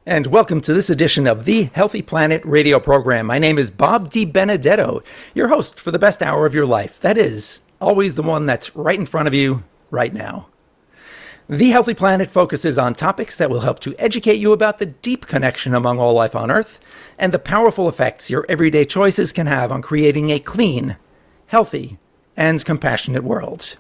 And welcome to this edition of the Healthy Planet radio program. My name is Bob DiBenedetto, your host for the best hour of your life. That is, always the one that's right in front of you right now. The Healthy Planet focuses on topics that will help to educate you about the deep connection among all life on Earth and the powerful effects your everyday choices can have on creating a clean, healthy, and compassionate world.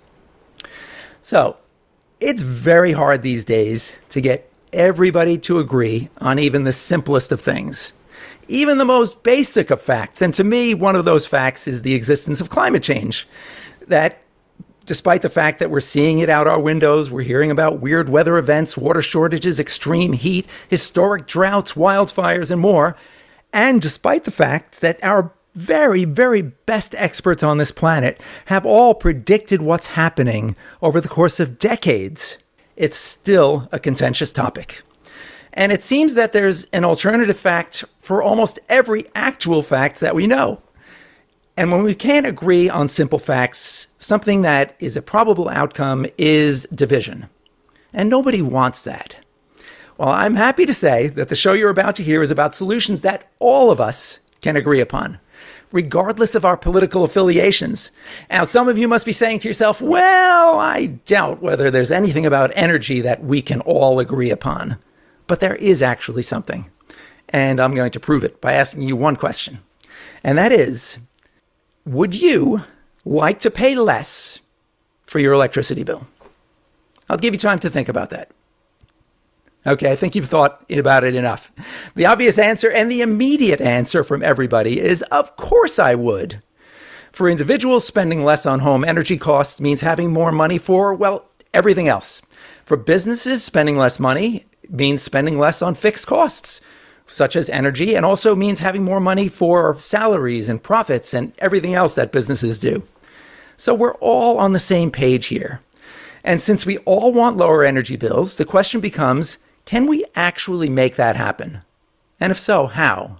So, it's very hard these days to get everybody to agree on even the simplest of things, even the most basic of facts. And to me, one of those facts is the existence of climate change. That despite the fact that we're seeing it out our windows, we're hearing about weird weather events, water shortages, extreme heat, historic droughts, wildfires, and more. And despite the fact that our very, very best experts on this planet have all predicted what's happening over the course of decades, it's still a contentious topic. And it seems that there's an alternative fact for almost every actual fact that we know. And when we can't agree on simple facts, something that is a probable outcome is division. And nobody wants that. Well, I'm happy to say that the show you're about to hear is about solutions that all of us can agree upon, regardless of our political affiliations. Now, some of you must be saying to yourself, well, I doubt whether there's anything about energy that we can all agree upon. But there is actually something. And I'm going to prove it by asking you one question. And that is, would you like to pay less for your electricity bill? I'll give you time to think about that. Okay, I think you've thought about it enough. The obvious answer and the immediate answer from everybody is, of course I would. For individuals, spending less on home energy costs means having more money for, well, everything else. For businesses, spending less money means spending less on fixed costs, such as energy, and also means having more money for salaries and profits and everything else that businesses do. So we're all on the same page here. And since we all want lower energy bills, the question becomes, can we actually make that happen? And if so, how?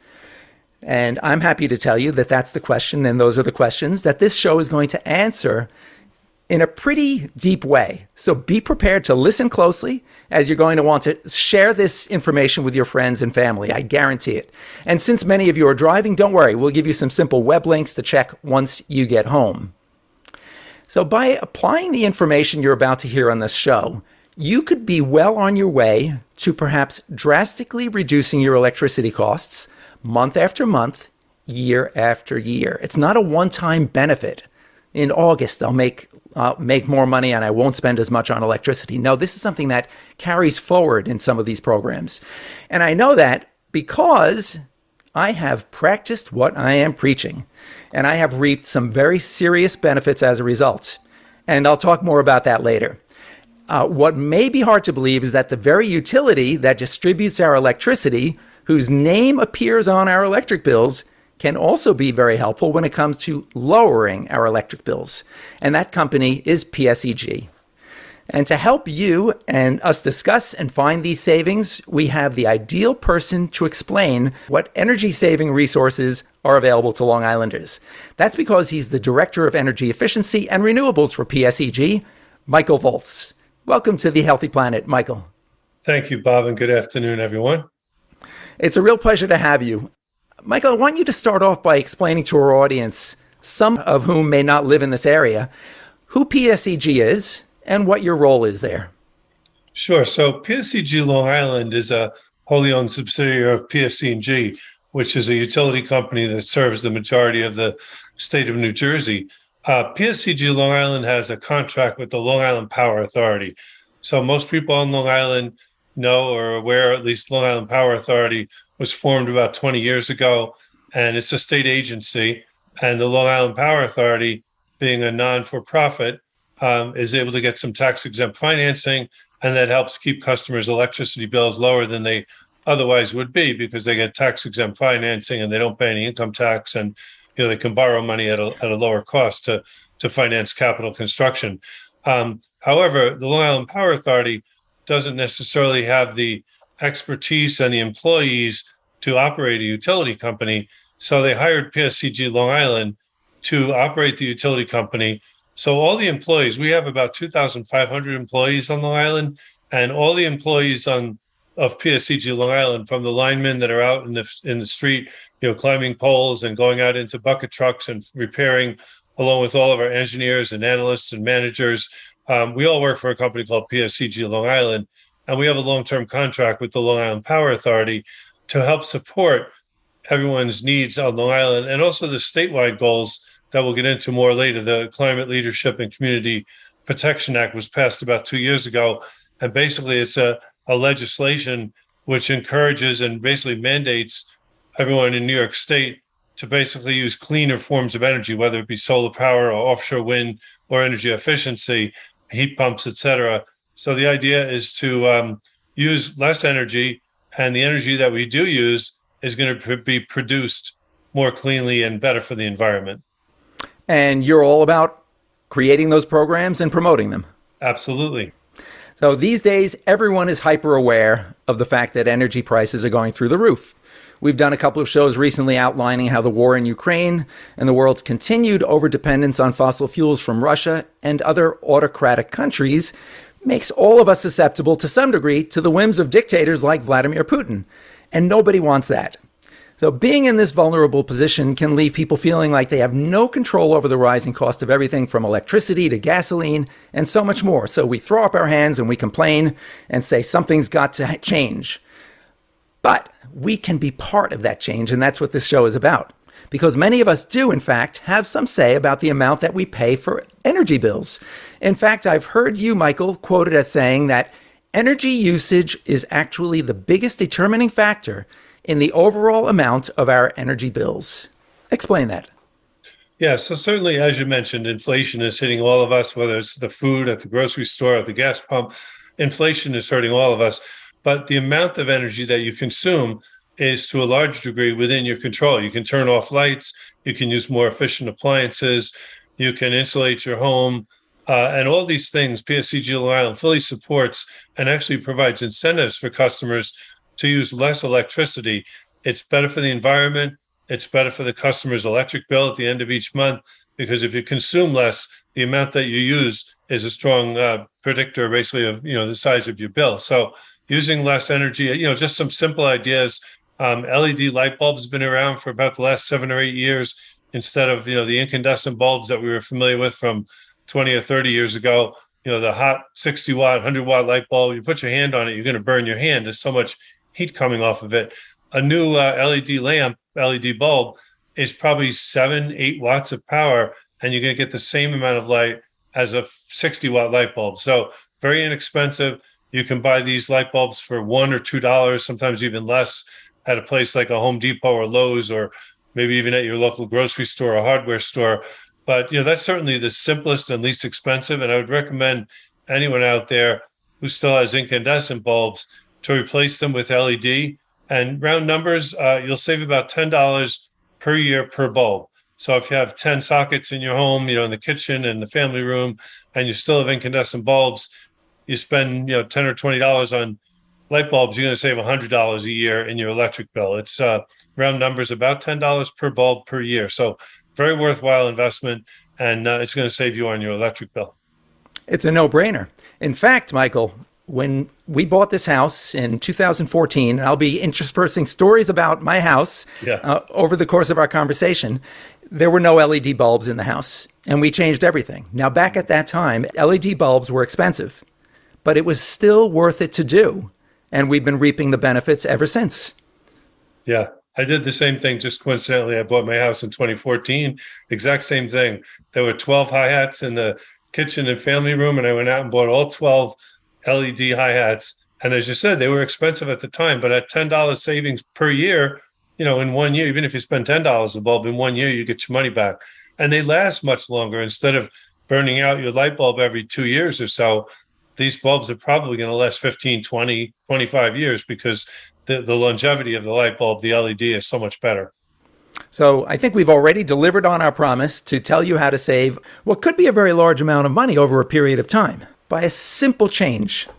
And I'm happy to tell you that that's the question, and those are the questions that this show is going to answer in a pretty deep way. So be prepared to listen closely, as you're going to want to share this information with your friends and family. I guarantee it. And since many of you are driving, don't worry. We'll give you some simple web links to check once you get home. So by applying the information you're about to hear on this show, you could be well on your way to perhaps drastically reducing your electricity costs month after month, year after year. It's not a one-time benefit. In August, I'll make more money and I won't spend as much on electricity. No, this is something that carries forward in some of these programs. And I know that because I have practiced what I am preaching, and I have reaped some very serious benefits as a result. And I'll talk more about that later. What may be hard to believe is that the very utility that distributes our electricity, whose name appears on our electric bills, can also be very helpful when it comes to lowering our electric bills. And that company is PSEG. And to help you and us discuss and find these savings, we have the ideal person to explain what energy-saving resources are available to Long Islanders. That's because he's the Director of Energy Efficiency and Renewables for PSEG, Michael Volz. Welcome to the Healthy Planet, Michael. Thank you, Bob, and good afternoon, everyone. It's a real pleasure to have you. Michael, I want you to start off by explaining to our audience, some of whom may not live in this area, who PSEG is and what your role is there. Sure. So PSEG Long Island is a wholly owned subsidiary of PSE&G, which is a utility company that serves the majority of the state of New Jersey. PSEG Long Island has a contract with the Long Island Power Authority. So most people on Long Island know or are aware, at least Long Island Power Authority was formed about 20 years ago, and it's a state agency. And the Long Island Power Authority, being a non-for-profit, is able to get some tax-exempt financing, and that helps keep customers' electricity bills lower than they otherwise would be because they get tax-exempt financing and they don't pay any income tax, and they can borrow money at a lower cost to finance capital construction. However, the Long Island Power Authority doesn't necessarily have the expertise and the employees to operate a utility company. So they hired PSEG Long Island to operate the utility company. So all the employees, we have about 2,500 employees on Long Island, and all the employees on of PSEG Long Island, from the linemen that are out in the street, climbing poles and going out into bucket trucks and repairing, along with all of our engineers and analysts and managers. We all work for a company called PSEG Long Island, and we have a long-term contract with the Long Island Power Authority to help support everyone's needs on Long Island, and also the statewide goals that we'll get into more later. The Climate Leadership and Community Protection Act was passed about 2 years ago, and basically it's a legislation which encourages and basically mandates everyone in New York State to basically use cleaner forms of energy, whether it be solar power or offshore wind or energy efficiency, heat pumps, etc. So the idea is to use less energy, and the energy that we do use is going to be produced more cleanly and better for the environment. And you're all about creating those programs and promoting them. Absolutely. So these days, everyone is hyper aware of the fact that energy prices are going through the roof. We've done a couple of shows recently outlining how the war in Ukraine and the world's continued overdependence on fossil fuels from Russia and other autocratic countries makes all of us susceptible to some degree to the whims of dictators like Vladimir Putin. And nobody wants that. So being in this vulnerable position can leave people feeling like they have no control over the rising cost of everything from electricity to gasoline and so much more. So we throw up our hands and we complain and say something's got to change. But we can be part of that change, and that's what this show is about. Because many of us do, in fact, have some say about the amount that we pay for energy bills. In fact, I've heard you, Michael, quoted as saying that energy usage is actually the biggest determining factor in the overall amount of our energy bills. Explain that. Yeah, so certainly, as you mentioned, inflation is hitting all of us, whether it's the food at the grocery store, at the gas pump. Inflation is hurting all of us. But the amount of energy that you consume is to a large degree within your control. You can turn off lights, you can use more efficient appliances, you can insulate your home, and all these things PSEG Long Island fully supports and actually provides incentives for customers to use less electricity. It's better for the environment. It's better for the customer's electric bill at the end of each month, because if you consume less, the amount that you use is a strong predictor, basically, of the size of your bill. So using less energy, just some simple ideas. LED light bulbs have been around for about the last 7 or 8 years instead of the incandescent bulbs that we were familiar with from 20 or 30 years ago. The hot 60-watt, 100-watt light bulb, you put your hand on it, you're going to burn your hand. There's so much heat coming off of it. A new LED bulb is probably 7-8 watts of power, and you're going to get the same amount of light as a 60-watt light bulb. So very inexpensive. You can buy these light bulbs for $1 or $2, sometimes even less, at a place like a Home Depot or Lowe's, or maybe even at your local grocery store or hardware store. But that's certainly the simplest and least expensive. And I would recommend anyone out there who still has incandescent bulbs to replace them with LED. And round numbers, you'll save about $10 per year per bulb. So if you have 10 sockets in your home, in the kitchen and the family room, and you still have incandescent bulbs, you spend $10 or $20 on light bulbs, you're going to save $100 a year in your electric bill. It's round numbers, about $10 per bulb per year. So very worthwhile investment, and it's going to save you on your electric bill. It's a no-brainer. In fact, Michael, when we bought this house in 2014, and I'll be interspersing stories about my house over the course of our conversation, there were no LED bulbs in the house, and we changed everything. Now, back at that time, LED bulbs were expensive, but it was still worth it to do. And we've been reaping the benefits ever since. Yeah, I did the same thing. Just coincidentally, I bought my house in 2014. Exact same thing. There were 12 hi-hats in the kitchen and family room, and I went out and bought all 12 LED hi-hats. And as you said, they were expensive at the time, but at $10 savings per year, in 1 year, even if you spend $10 a bulb, in 1 year, you get your money back. And they last much longer. Instead of burning out your light bulb every 2 years or so, these bulbs are probably going to last 15, 20, 25 years because the longevity of the light bulb, the LED, is so much better. So I think we've already delivered on our promise to tell you how to save what could be a very large amount of money over a period of time by a simple change.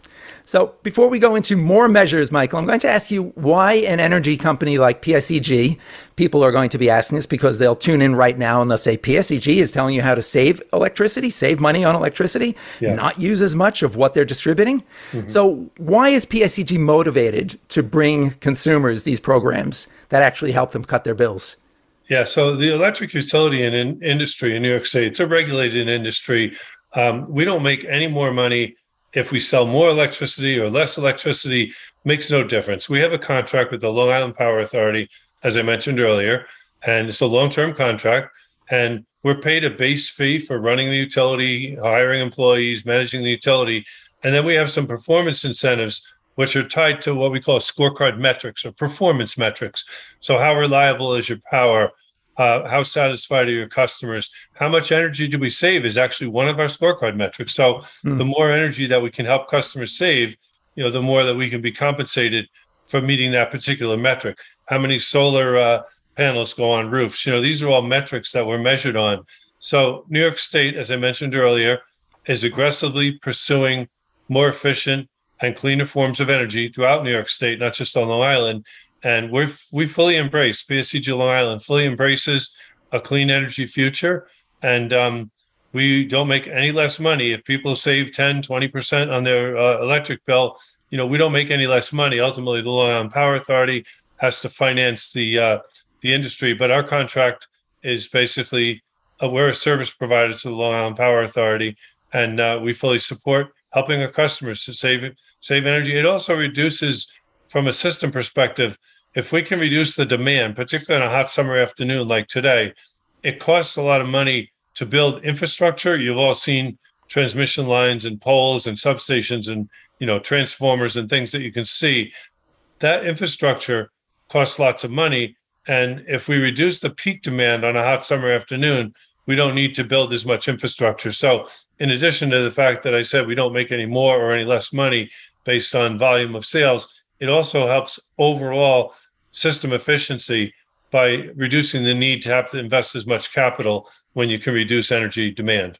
So before we go into more measures, Michael, I'm going to ask you why an energy company like PSEG, people are going to be asking this because they'll tune in right now and they'll say PSEG is telling you how to save electricity, save money on electricity, not use as much of what they're distributing. So why is PSEG motivated to bring consumers these programs that actually help them cut their bills? Yeah, so the electric utility and industry in New York State, it's a regulated industry. We don't make any more money if we sell more electricity or less electricity. Makes no difference. We have a contract with the Long Island Power Authority, as I mentioned earlier, and it's a long-term contract. And we're paid a base fee for running the utility, hiring employees, managing the utility. And then we have some performance incentives, which are tied to what we call scorecard metrics or performance metrics. So how reliable is your power? How satisfied are your customers? How much energy do we save is actually one of our scorecard metrics. So the more energy that we can help customers save, the more that we can be compensated for meeting that particular metric. How many solar panels go on roofs? These are all metrics that we're measured on. So New York State, as I mentioned earlier, is aggressively pursuing more efficient and cleaner forms of energy throughout New York State, not just on Long Island. And we fully embrace, PSEG Long Island fully embraces a clean energy future. And we don't make any less money. If people save 10, 20% on their electric bill, we don't make any less money. Ultimately, the Long Island Power Authority has to finance the industry. But our contract is basically, we're a service provider to the Long Island Power Authority. And we fully support helping our customers to save energy. It also reduces, from a system perspective, if we can reduce the demand, particularly on a hot summer afternoon like today, it costs a lot of money to build infrastructure. You've all seen transmission lines and poles and substations and transformers and things that you can see. That infrastructure costs lots of money. And if we reduce the peak demand on a hot summer afternoon, we don't need to build as much infrastructure. So in addition to the fact that I said we don't make any more or any less money based on volume of sales, it also helps overall system efficiency by reducing the need to have to invest as much capital when you can reduce energy demand.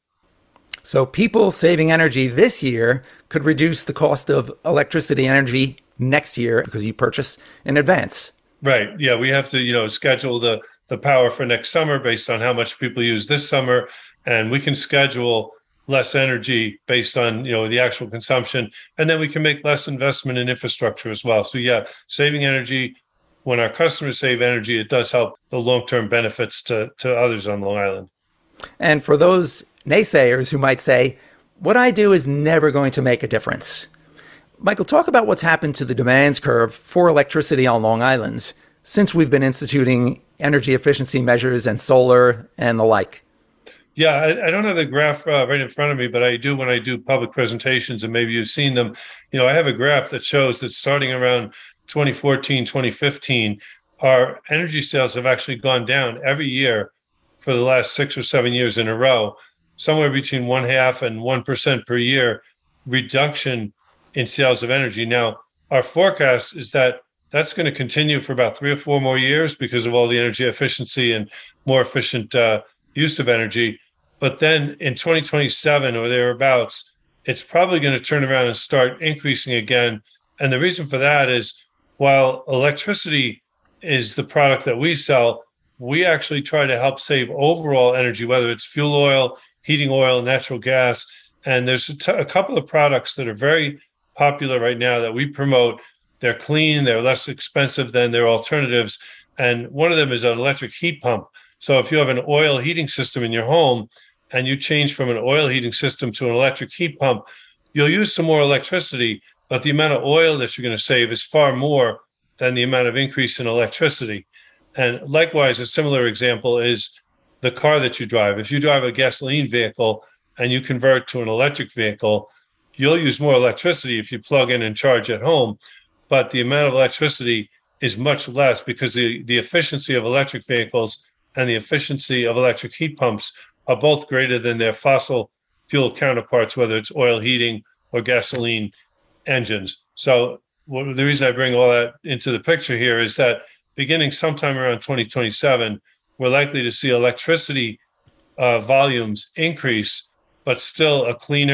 So people saving energy this year could reduce the cost of electricity energy next year because you purchase in advance. Right. Yeah, we have to, schedule the power for next summer based on how much people use this summer. And we can schedule less energy based on, the actual consumption. And then we can make less investment in infrastructure as well. So yeah, saving energy, when our customers save energy, it does help the long-term benefits to others on Long Island. And for those naysayers who might say, what I do is never going to make a difference. Michael, talk about what's happened to the demands curve for electricity on Long Island since we've been instituting energy efficiency measures and solar and the like. Yeah, I don't have the graph right in front of me, but I do when I do public presentations, and maybe you've seen them. I have a graph that shows that starting around 2014, 2015, our energy sales have actually gone down every year for the last 6 or 7 years in a row, somewhere between 0.5% and 1% per year reduction in sales of energy. Now, our forecast is that that's going to continue for about 3 or 4 more years because of all the energy efficiency and more efficient use of energy. But then in 2027 or thereabouts, it's probably going to turn around and start increasing again. And the reason for that is while electricity is the product that we sell, we actually try to help save overall energy, whether it's fuel oil, heating oil, natural gas. And there's a couple of products that are very popular right now that we promote. They're clean, they're less expensive than their alternatives. And one of them is an electric heat pump. So if you have an oil heating system in your home and you change from an oil heating system to an electric heat pump, you'll use some more electricity, but the amount of oil that you're going to save is far more than the amount of increase in electricity. And likewise, a similar example is the car that you drive. If you drive a gasoline vehicle and you convert to an electric vehicle, you'll use more electricity if you plug in and charge at home, but the amount of electricity is much less because the efficiency of electric vehicles and the efficiency of electric heat pumps are both greater than their fossil fuel counterparts, whether it's oil heating or gasoline engines. So the reason I bring all that into the picture here is that beginning sometime around 2027, we're likely to see electricity volumes increase, but still a cleaner,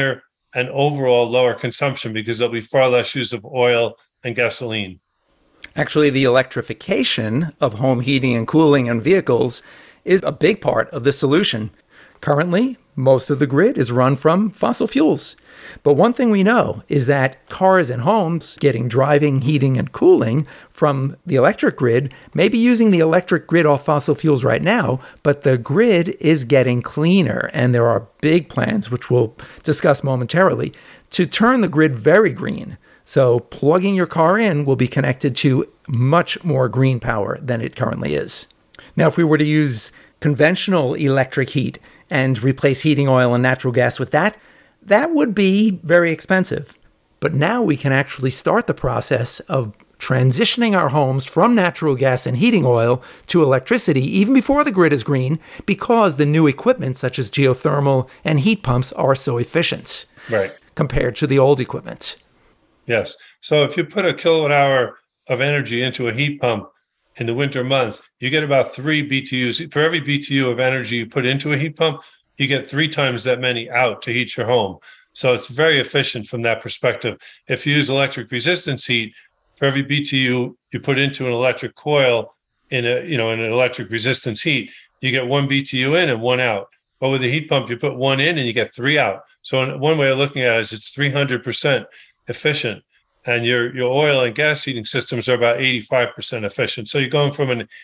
and overall lower consumption because there'll be far less use of oil and gasoline. Actually, the electrification of home heating and cooling and vehicles is a big part of the solution. Currently, most of the grid is run from fossil fuels. But one thing we know is that cars and homes getting driving, heating, and cooling from the electric grid may be using the electric grid off fossil fuels right now, but the grid is getting cleaner. And there are big plans, which we'll discuss momentarily, to turn the grid very green. So plugging your car in will be connected to much more green power than it currently is. Now, if we were to use conventional electric heat and replace heating oil and natural gas with that, that would be very expensive. But now we can actually start the process of transitioning our homes from natural gas and heating oil to electricity even before the grid is green, because the new equipment such as geothermal and heat pumps are so efficient, right, compared to the old equipment. Yes. So if you put a kilowatt hour of energy into a heat pump in the winter months, you get about 3 BTUs. For every BTU of energy you put into a heat pump, you get 3 times that many out to heat your home. So it's very efficient from that perspective. If you use electric resistance heat, for every BTU you put into an electric coil in an electric resistance heat, you get 1 BTU in and 1 out. But with a heat pump, you put 1 in and you get 3 out. So one way of looking at it is it's 300% efficient. And your oil and gas heating systems are about 85% efficient. So you're going from an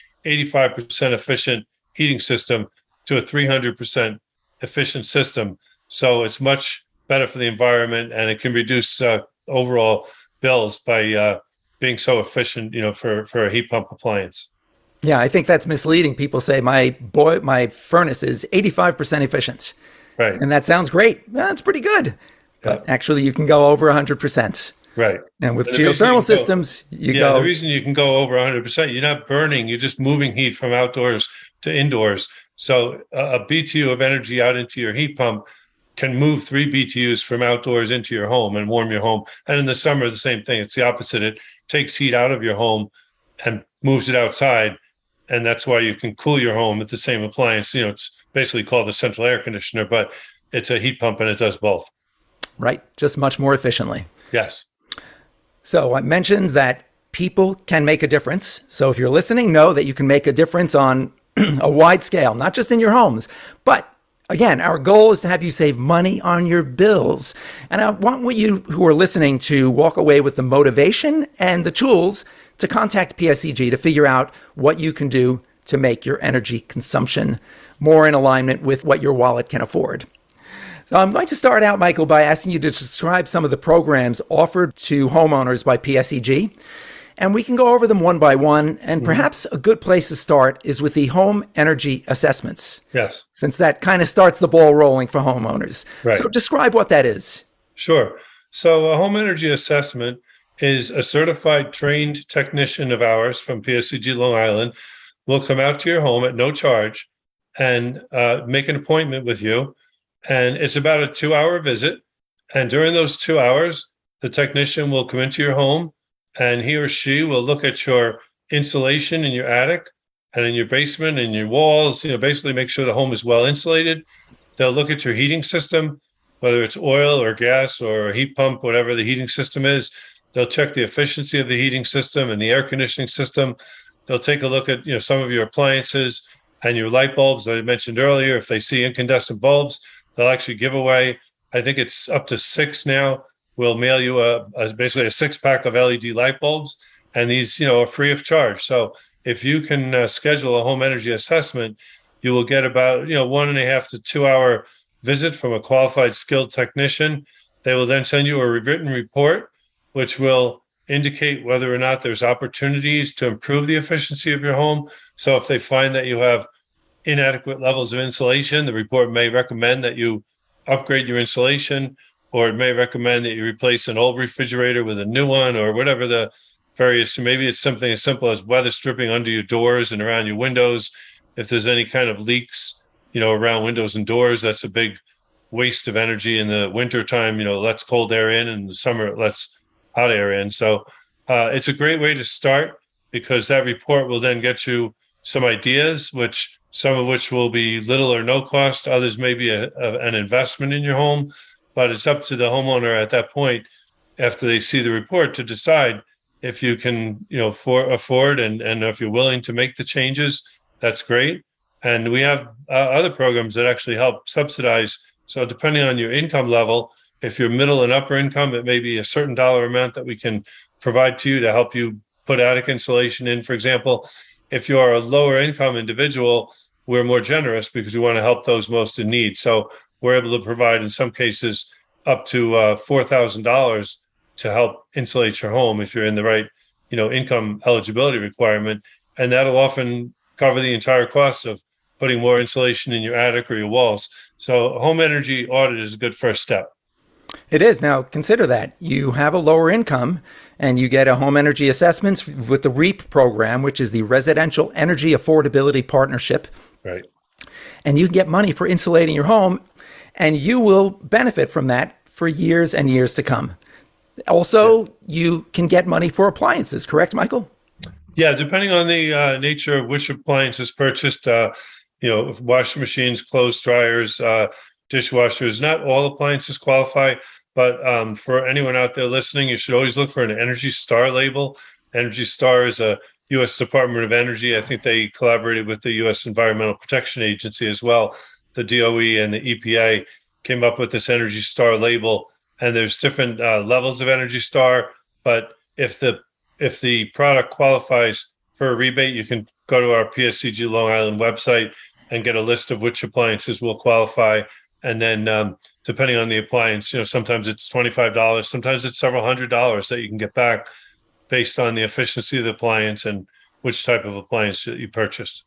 85% efficient heating system to a 300% efficient system. So it's much better for the environment, and it can reduce overall bills by being so efficient, for a heat pump appliance. Yeah, I think that's misleading. People say my furnace is 85% efficient. Right. And that sounds great. That's pretty good. But actually you can go over 100%. Right. And with geothermal systems, you go. The reason you can go over 100%, you're not burning, you're just moving heat from outdoors to indoors. So a BTU of energy out into your heat pump can move 3 BTUs from outdoors into your home and warm your home. And in the summer, the same thing. It's the opposite. It takes heat out of your home and moves it outside. And that's why you can cool your home with the same appliance. It's basically called a central air conditioner, but it's a heat pump and it does both. Right. Just much more efficiently. Yes. So I mentioned that people can make a difference. So if you're listening, know that you can make a difference on a wide scale, not just in your homes. But again, our goal is to have you save money on your bills. And I want you who are listening to walk away with the motivation and the tools to contact PSEG to figure out what you can do to make your energy consumption more in alignment with what your wallet can afford. So I'm going to start out, Michael, by asking you to describe some of the programs offered to homeowners by PSEG. And we can go over them one by one. And perhaps a good place to start is with the home energy assessments. Yes. Since that kind of starts the ball rolling for homeowners. Right. So describe what that is. Sure. So a home energy assessment is a certified trained technician of ours from PSEG Long Island will come out to your home at no charge and make an appointment with you. And it's about a 2-hour visit. And during those 2 hours, the technician will come into your home and he or she will look at your insulation in your attic and in your basement and your walls, basically make sure the home is well insulated. They'll look at your heating system, whether it's oil or gas or a heat pump, whatever the heating system is. They'll check the efficiency of the heating system and the air conditioning system. They'll take a look at, some of your appliances and your light bulbs that I mentioned earlier. If they see incandescent bulbs, they'll actually give away, I think it's up to 6 now. We'll mail you basically a 6-pack of LED light bulbs, and these, are free of charge. So if you can schedule a home energy assessment, you will get about, 1.5 to 2 hour visit from a qualified skilled technician. They will then send you a written report, which will indicate whether or not there's opportunities to improve the efficiency of your home. So if they find that you have inadequate levels of insulation, the report may recommend that you upgrade your insulation, or it may recommend that you replace an old refrigerator with a new one, or whatever the various, maybe it's something as simple as weather stripping under your doors and around your windows. If there's any kind of leaks, around windows and doors, that's a big waste of energy. In the winter time, lets cold air in, and in the summer it lets hot air in. So it's a great way to start, because that report will then get you some ideas, some of which will be little or no cost. Others may be an investment in your home. but it's up to the homeowner at that point, after they see the report, to decide if you can, afford and if you're willing to make the changes. That's great. And we have other programs that actually help subsidize. So depending on your income level, if you're middle and upper income, it may be a certain dollar amount that we can provide to you to help you put attic insulation in. For example, if you're a lower income individual, we're more generous because we want to help those most in need. So we're able to provide, in some cases, up to $4,000 to help insulate your home if you're in the right, income eligibility requirement. And that'll often cover the entire cost of putting more insulation in your attic or your walls. So a home energy audit is a good first step. It is. Now, consider that. You have a lower income and you get a home energy assessment with the REAP program, which is the Residential Energy Affordability Partnership. Right. And you can get money for insulating your home, and you will benefit from that for years and years to come. Also, you can get money for appliances, correct, Michael? Yeah, depending on the nature of which appliance is purchased, washing machines, clothes dryers, dishwashers, not all appliances qualify, but for anyone out there listening, you should always look for an Energy Star label. Energy Star is a U.S. Department of Energy. I think they collaborated with the U.S. Environmental Protection Agency as well. The DOE and the EPA came up with this Energy Star label, and there's different levels of Energy Star. But if the product qualifies for a rebate, you can go to our PSEG Long Island website and get a list of which appliances will qualify. And then depending on the appliance, sometimes it's $25, sometimes it's several $100s that you can get back based on the efficiency of the appliance and which type of appliance that you purchased.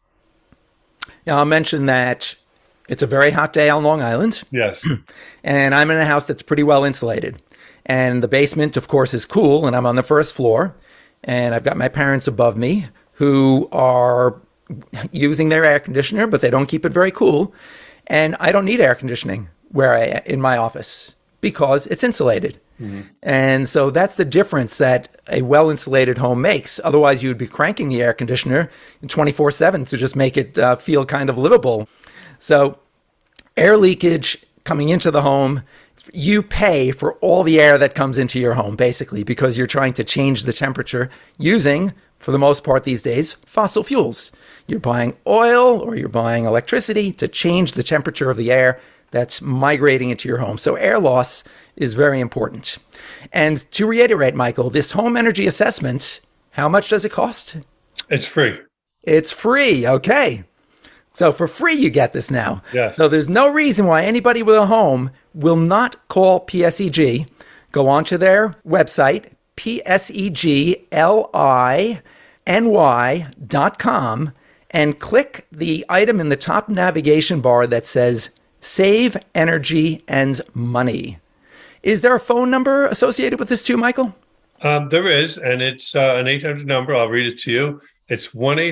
Yeah, I'll mention that it's a very hot day on Long Island. Yes. And I'm in a house that's pretty well insulated. And the basement, of course, is cool, and I'm on the first floor. And I've got my parents above me who are using their air conditioner, but they don't keep it very cool. And I don't need air conditioning in my office because it's insulated. Mm-hmm. And so that's the difference that a well-insulated home makes. Otherwise, you'd be cranking the air conditioner 24/7 to just make it feel kind of livable. So air leakage coming into the home, you pay for all the air that comes into your home, basically, because you're trying to change the temperature using, for the most part these days, fossil fuels. You're buying oil or you're buying electricity to change the temperature of the air that's migrating into your home. So air loss is very important. And to reiterate, Michael, this home energy assessment, how much does it cost? It's free. It's free. Okay. So for free, you get this now. Yes. So there's no reason why anybody with a home will not call PSEG. Go onto their website, PSEGLINY.com, and click the item in the top navigation bar that says Save Energy and Money. Is there a phone number associated with this too, Michael? There is, and it's an 800 number. I'll read it to you. It's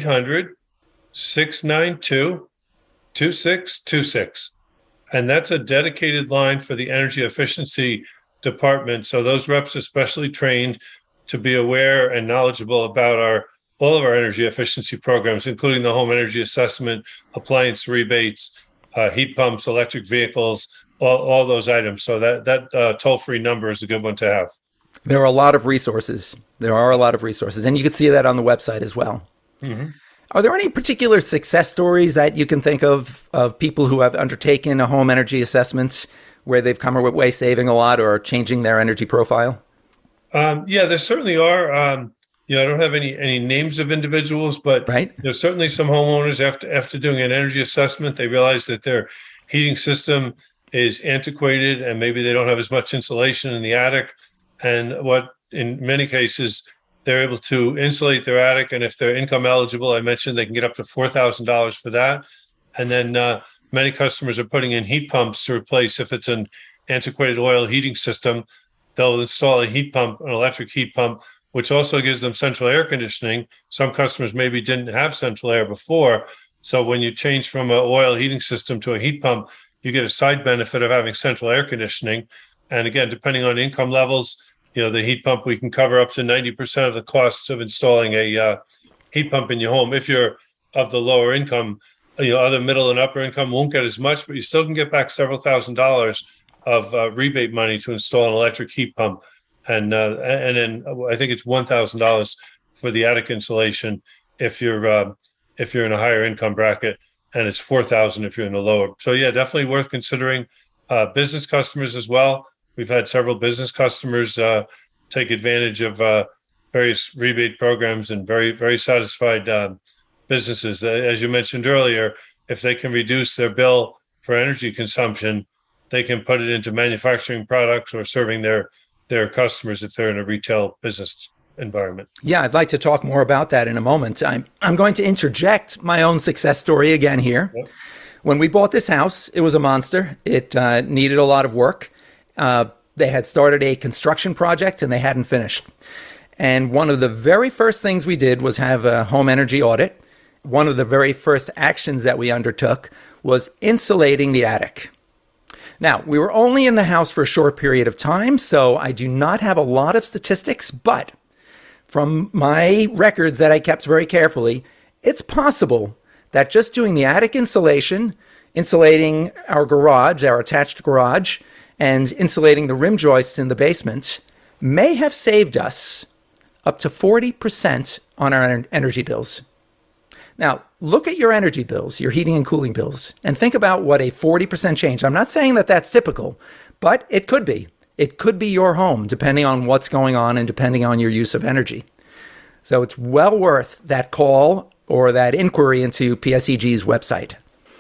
1-800-692-2626. And that's a dedicated line for the energy efficiency department. So those reps are specially trained to be aware and knowledgeable about all of our energy efficiency programs, including the home energy assessment, appliance rebates, heat pumps, electric vehicles, all those items. So that toll-free number is a good one to have. There are a lot of resources. And you can see that on the website as well. Mm-hmm. Are there any particular success stories that you can think of people who have undertaken a home energy assessment where they've come away saving a lot or changing their energy profile? Yeah, there certainly are. I don't have any names of individuals, but right. Certainly some homeowners after doing an energy assessment, they realize that their heating system is antiquated and maybe they don't have as much insulation in the attic. And what in many cases, they're able to insulate their attic. And if they're income eligible, I mentioned they can get up to $4,000 for that. And then many customers are putting in heat pumps to replace, if it's an antiquated oil heating system, they'll install a heat pump, an electric heat pump, which also gives them central air conditioning. Some customers maybe didn't have central air before. So when you change from an oil heating system to a heat pump, you get a side benefit of having central air conditioning. And again, depending on income levels, the heat pump, we can cover up to 90% of the costs of installing a heat pump in your home. If you're of the lower income, other middle and upper income won't get as much, but you still can get back several $1,000s of rebate money to install an electric heat pump, and then I think it's $1,000 for the attic insulation if you're in a higher income bracket, and it's $4,000 if you're in the lower. So yeah, definitely worth considering. Business customers as well. We've had several business customers take advantage of various rebate programs, and very, very satisfied businesses. As you mentioned earlier, if they can reduce their bill for energy consumption, they can put it into manufacturing products or serving their customers if they're in a retail business environment. Yeah, I'd like to talk more about that in a moment. I'm going to interject my own success story again here. Yep. When we bought this house, it was a monster. It needed a lot of work. They had started a construction project and they hadn't finished. And one of the very first things we did was have a home energy audit. One of the very first actions that we undertook was insulating the attic. Now, we were only in the house for a short period of time, so I do not have a lot of statistics, but from my records that I kept very carefully, it's possible that just doing the attic insulation, insulating our garage, our attached garage, and insulating the rim joists in the basement may have saved us up to 40% on our energy bills. Now, look at your energy bills, your heating and cooling bills, and think about what a 40% change. I'm not saying that that's typical, but it could be. It could be your home, depending on what's going on and depending on your use of energy. So it's well worth that call or that inquiry into PSEG's website.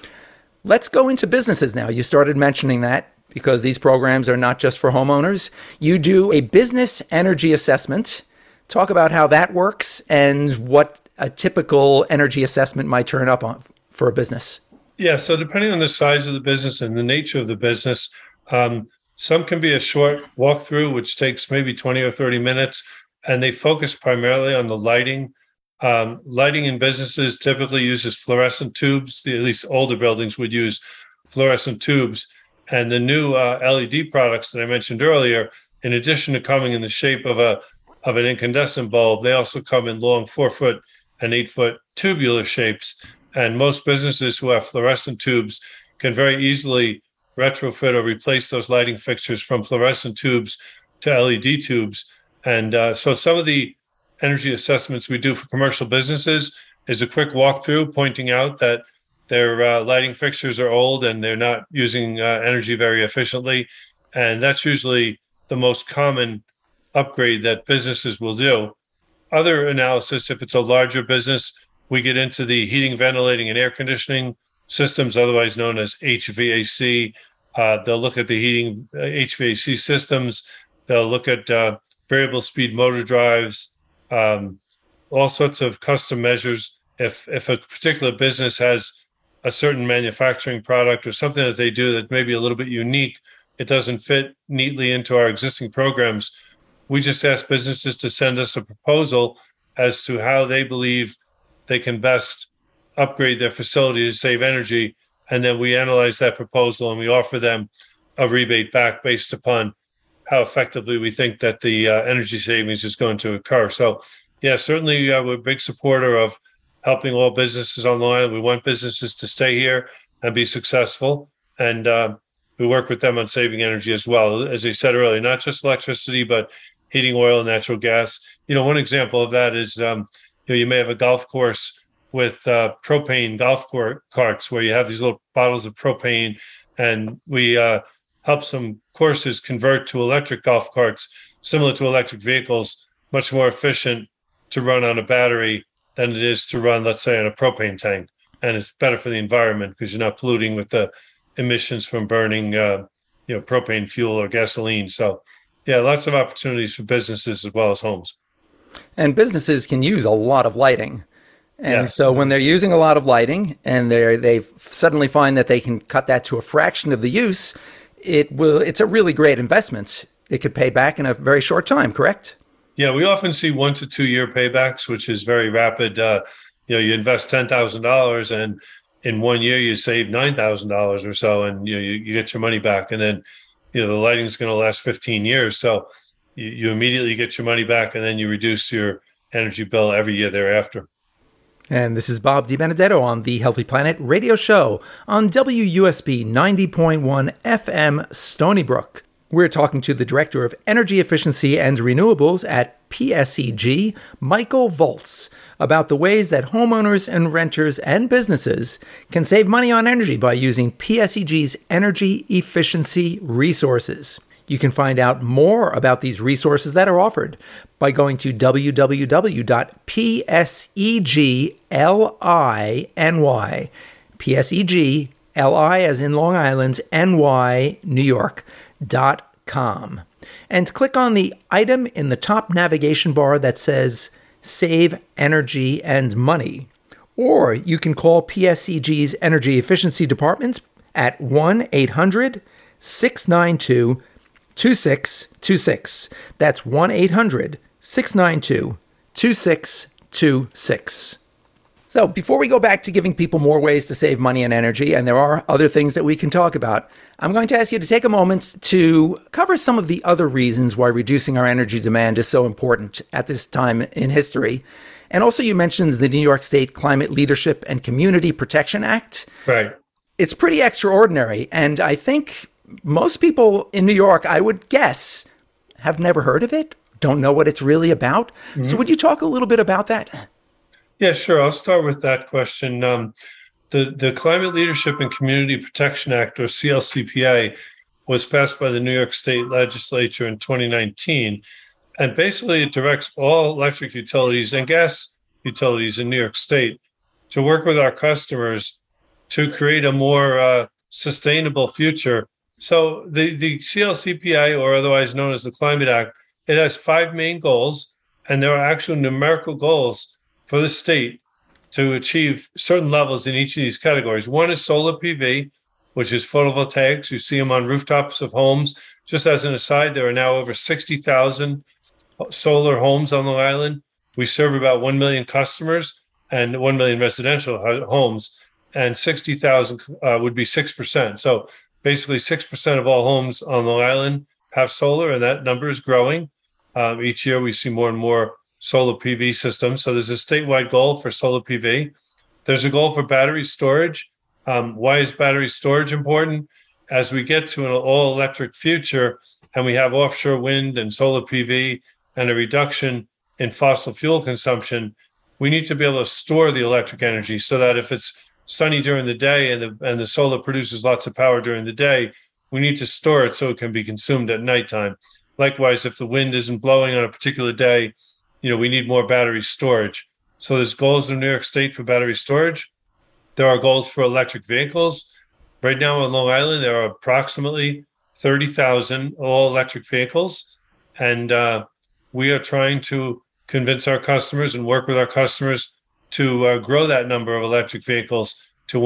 Let's go into businesses now. You started mentioning that because these programs are not just for homeowners. You do a business energy assessment. Talk about how that works and what a typical energy assessment might turn up on for a business. Yeah, so depending on the size of the business and the nature of the business, some can be a short walkthrough, which takes maybe 20 or 30 minutes, and they focus primarily on the lighting. Lighting in businesses typically uses fluorescent tubes. At least older buildings would use fluorescent tubes. And the new LED products that I mentioned earlier, in addition to coming in the shape of an incandescent bulb, they also come in long 4-foot and 8-foot tubular shapes. And most businesses who have fluorescent tubes can very easily retrofit or replace those lighting fixtures from fluorescent tubes to LED tubes. And so some of the energy assessments we do for commercial businesses is a quick walkthrough pointing out that their lighting fixtures are old and they're not using energy very efficiently. And that's usually the most common upgrade that businesses will do. Other analysis, if it's a larger business, we get into the heating, ventilating, and air conditioning systems, otherwise known as HVAC. They'll look at the heating HVAC systems. They'll look at variable speed motor drives, all sorts of custom measures. If a particular business has a certain manufacturing product or something that they do that may be a little bit unique, it doesn't fit neatly into our existing programs, we just ask businesses to send us a proposal as to how they believe they can best upgrade their facility to save energy. And then we analyze that proposal and we offer them a rebate back based upon how effectively we think that the energy savings is going to occur. So, yeah, certainly we're a big supporter of helping all businesses on Long Island. We want businesses to stay here and be successful. And we work with them on saving energy as well. As I said earlier, not just electricity, but heating oil, natural gas. One example of that is you may have a golf course with propane golf carts where you have these little bottles of propane, and we help some courses convert to electric golf carts, similar to electric vehicles, much more efficient to run on a battery than it is to run, let's say, on a propane tank. And it's better for the environment because you're not polluting with the emissions from burning propane fuel or gasoline. So, yeah, lots of opportunities for businesses as well as homes. And businesses can use a lot of lighting. And yes. So when they're using a lot of lighting and they suddenly find that they can cut that to a fraction of the use, it's a really great investment. It could pay back in a very short time, correct? Yeah, we often see 1 to 2 year paybacks, which is very rapid. You invest $10,000 and in 1 year you save $9,000 or so, and you get your money back. And then the lighting is going to last 15 years. So you immediately get your money back, and then you reduce your energy bill every year thereafter. And this is Bob DiBenedetto on the Healthy Planet radio show on WUSB 90.1 FM Stony Brook. We're talking to the Director of Energy Efficiency and Renewables at PSEG, Michael Volz, about the ways that homeowners and renters and businesses can save money on energy by using PSEG's energy efficiency resources. You can find out more about these resources that are offered by going to www.psegli.ny, PSEG, LI as in Long Island, NY, New York.com. And click on the item in the top navigation bar that says Save Energy and Money. Or you can call PSEG's Energy Efficiency Departments at 1-800-692-2626. That's 1-800-692-2626. So before we go back to giving people more ways to save money and energy, and there are other things that we can talk about, I'm going to ask you to take a moment to cover some of the other reasons why reducing our energy demand is so important at this time in history. And also you mentioned the New York State Climate Leadership and Community Protection Act. Right. It's pretty extraordinary, and I think most people in New York, I would guess, have never heard of it, don't know what it's really about. Mm-hmm. So would you talk a little bit about that? Yeah, sure. I'll start with that question. The Climate Leadership and Community Protection Act, or CLCPA, was passed by the New York State Legislature in 2019. And basically, it directs all electric utilities and gas utilities in New York State to work with our customers to create a more sustainable future. So the CLCPA, or otherwise known as the Climate Act, it has 5 main goals, and there are actual numerical goals for the state to achieve certain levels in each of these categories. One is solar PV, which is photovoltaics. You see them on rooftops of homes. Just as an aside, there are now over 60,000 solar homes on Long Island. We serve about 1 million customers and 1 million residential homes, and 60,000 would be 6%. So basically 6% of all homes on Long Island have solar, and that number is growing. Each year we see more and more solar PV systems. So there's a statewide goal for solar PV. There's a goal for battery storage. Why is battery storage important? As we get to an all-electric future and we have offshore wind and solar PV and a reduction in fossil fuel consumption, we need to be able to store the electric energy so that if it's sunny during the day and the solar produces lots of power during the day, we need to store it so it can be consumed at nighttime. Likewise, if the wind isn't blowing on a particular day, we need more battery storage. So there's goals in New York State for battery storage. There are goals for electric vehicles. Right now on Long Island, there are approximately 30,000 all-electric vehicles. And we are trying to convince our customers and work with our customers to grow that number of electric vehicles to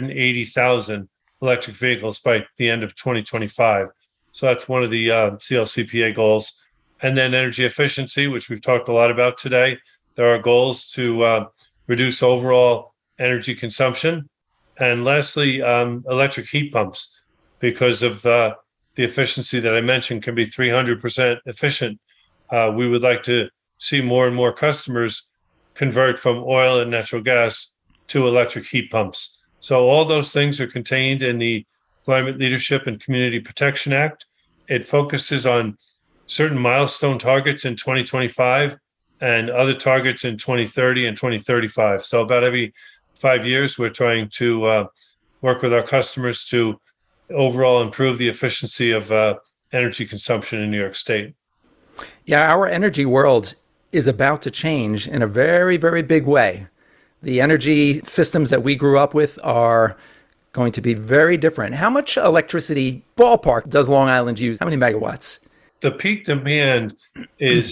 180,000 electric vehicles by the end of 2025. So that's one of the CLCPA goals. And then energy efficiency, which we've talked a lot about today. There are goals to reduce overall energy consumption. And lastly, electric heat pumps, because of the efficiency that I mentioned can be 300% efficient. We would like to see more and more customers convert from oil and natural gas to electric heat pumps. So all those things are contained in the Climate Leadership and Community Protection Act. It focuses on certain milestone targets in 2025 and other targets in 2030 and 2035. So about every 5 years, we're trying to work with our customers to overall improve the efficiency of energy consumption in New York State. Yeah, our energy world is about to change in a very, very big way. The energy systems that we grew up with are going to be very different. How much electricity, ballpark, does Long Island use? How many megawatts? The peak demand is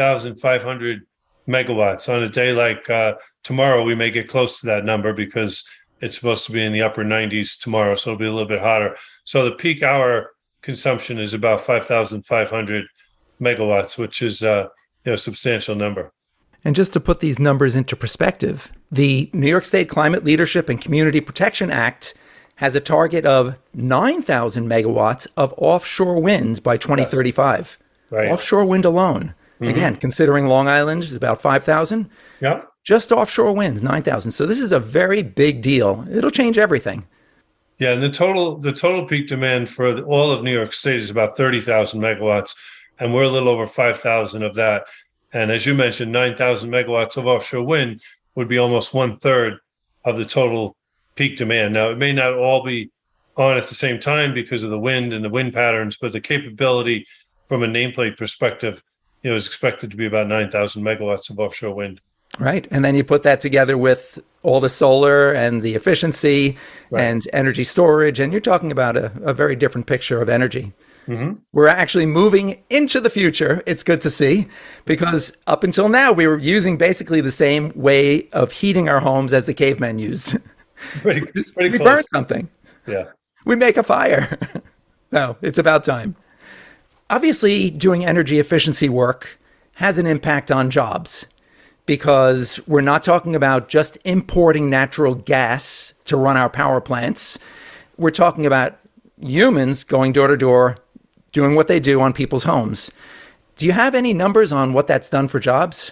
5,500 megawatts. On a day like tomorrow, we may get close to that number because it's supposed to be in the upper 90s tomorrow, so it'll be a little bit hotter. So the peak hour consumption is about 5,500 megawatts, which is a substantial number. And just to put these numbers into perspective, the New York State Climate Leadership and Community Protection Act has a target of 9,000 megawatts of offshore winds by 2035. Right. Offshore wind alone. Mm-hmm. Again, considering Long Island is about 5,000. Yep. Just offshore winds, 9,000. So this is a very big deal. It'll change everything. Yeah, and the total peak demand for all of New York State is about 30,000 megawatts, and we're a little over 5,000 of that. And as you mentioned, 9,000 megawatts of offshore wind would be almost one third of the total peak demand. Now, it may not all be on at the same time because of the wind and the wind patterns, but the capability from a nameplate perspective, is expected to be about 9,000 megawatts of offshore wind. Right. And then you put that together with all the solar and the efficiency and energy storage, and you're talking about a very different picture of energy. Mm-hmm. We're actually moving into the future. It's good to see, because up until now, we were using basically the same way of heating our homes as the cavemen used. Pretty we close. burn something. Yeah. We make a fire. No, it's about time. Obviously, doing energy efficiency work has an impact on jobs, because we're not talking about just importing natural gas to run our power plants. We're talking about humans going door to door, doing what they do on people's homes. Do you have any numbers on what that's done for jobs?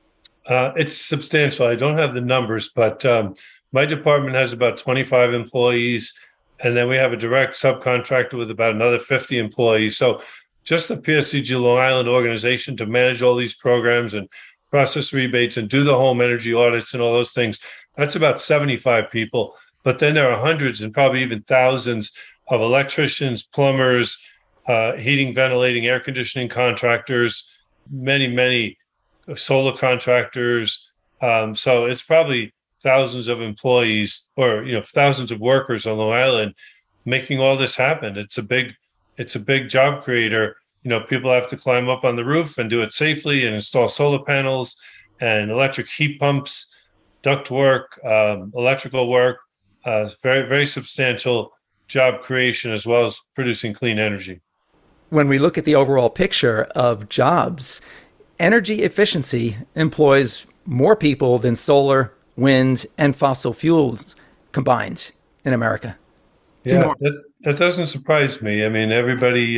It's substantial. I don't have the numbers, but my department has about 25 employees, and then we have a direct subcontractor with about another 50 employees. So just the PSEG Long Island organization to manage all these programs and process rebates and do the home energy audits and all those things, that's about 75 people. But then there are hundreds and probably even thousands of electricians, plumbers, heating, ventilating, air conditioning contractors, many solar contractors. So it's probably thousands of employees, or thousands of workers on Long Island making all this happen. It's a big job creator. People have to climb up on the roof and do it safely and install solar panels and electric heat pumps, duct work, electrical work. Very, very substantial job creation, as well as producing clean energy. When we look at the overall picture of jobs, energy efficiency employs more people than solar, wind, and fossil fuels combined in America. Yeah, that doesn't surprise me. I mean, everybody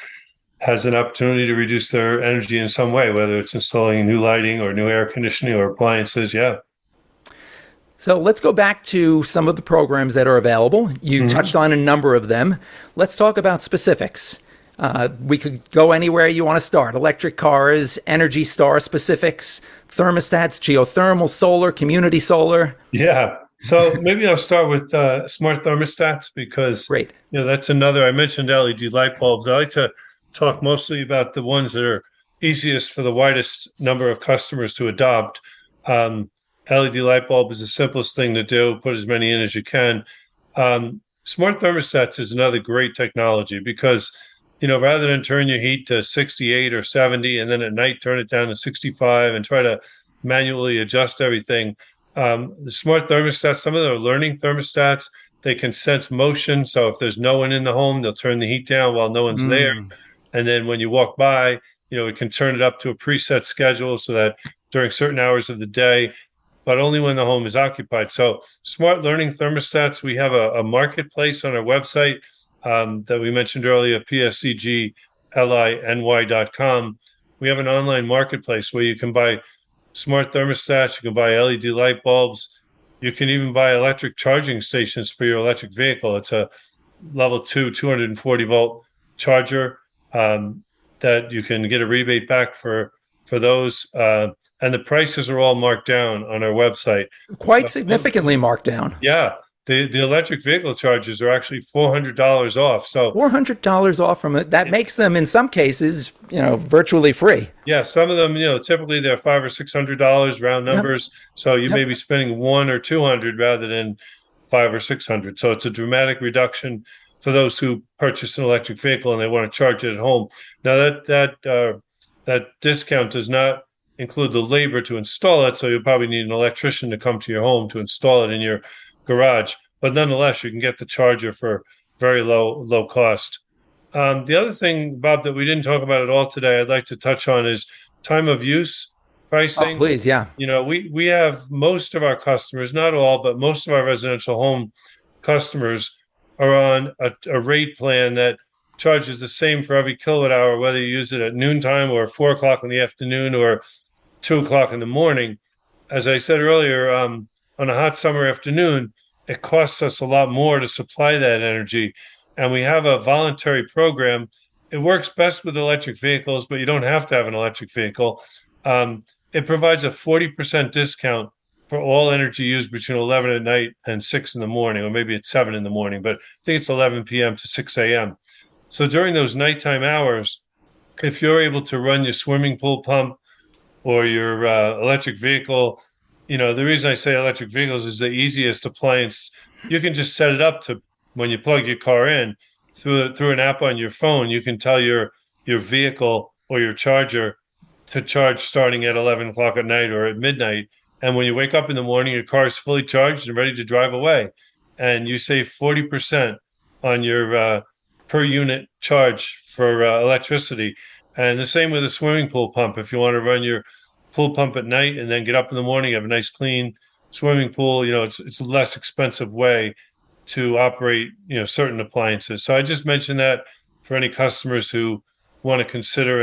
has an opportunity to reduce their energy in some way, whether it's installing new lighting or new air conditioning or appliances. Yeah. So let's go back to some of the programs that are available. You touched on a number of them. Let's talk about specifics. We could go anywhere you want to start. Electric cars, Energy Star specifics, thermostats, geothermal, solar, community solar. Yeah. So maybe I'll start with smart thermostats, because Great. That's another. I mentioned LED light bulbs. I like to talk mostly about the ones that are easiest for the widest number of customers to adopt. LED light bulb is the simplest thing to do. Put as many in as you can. Smart thermostats is another great technology, because rather than turn your heat to 68 or 70 and then at night turn it down to 65 and try to manually adjust everything, the smart thermostats, some of them are learning thermostats. They can sense motion. So if there's no one in the home, they'll turn the heat down while no one's there. And then when you walk by, it can turn it up to a preset schedule so that during certain hours of the day, but only when the home is occupied. So smart learning thermostats, we have a marketplace on our website that we mentioned earlier, pscgliny.com. We have an online marketplace where you can buy smart thermostats, you can buy LED light bulbs, you can even buy electric charging stations for your electric vehicle. It's a level 2, 240 volt charger that you can get a rebate back for those. And the prices are all marked down on our website. Quite significantly marked down. Yeah. The electric vehicle charges are actually $400 off. So $400 off from it. That makes them, in some cases, virtually free. Yeah, some of them, typically they're $500 or $600 round numbers. Yep. So you may be spending $100 or $200 rather than $500 or $600. So it's a dramatic reduction for those who purchase an electric vehicle and they want to charge it at home. Now that discount does not include the labor to install it. So you'll probably need an electrician to come to your home to install it in your garage, but nonetheless, you can get the charger for very low cost. The other thing, Bob, that we didn't talk about at all today, I'd like to touch on is time of use pricing. Oh, please, yeah. We have most of our customers, not all, but most of our residential home customers are on a rate plan that charges the same for every kilowatt hour, whether you use it at noontime or 4 o'clock in the afternoon or 2 o'clock in the morning. as I said earlier, on a hot summer afternoon, it costs us a lot more to supply that energy. And we have a voluntary program. It works best with electric vehicles, but you don't have to have an electric vehicle. It provides a 40% discount for all energy used between 11 at night and 6 in the morning, or maybe it's 7 in the morning, but I think it's 11 p.m. to 6 a.m. So during those nighttime hours, if you're able to run your swimming pool pump or your electric vehicle, the reason I say electric vehicles is the easiest appliance. You can just set it up to when you plug your car in through an app on your phone. You can tell your vehicle or your charger to charge starting at 11 o'clock at night or at midnight. And when you wake up in the morning, your car is fully charged and ready to drive away. And you save 40% on your per unit charge for electricity. And the same with a swimming pool pump. If you want to run your pool pump at night and then get up in the morning, have a nice clean swimming pool, it's a less expensive way to operate, certain appliances. So I just mentioned that for any customers who want to consider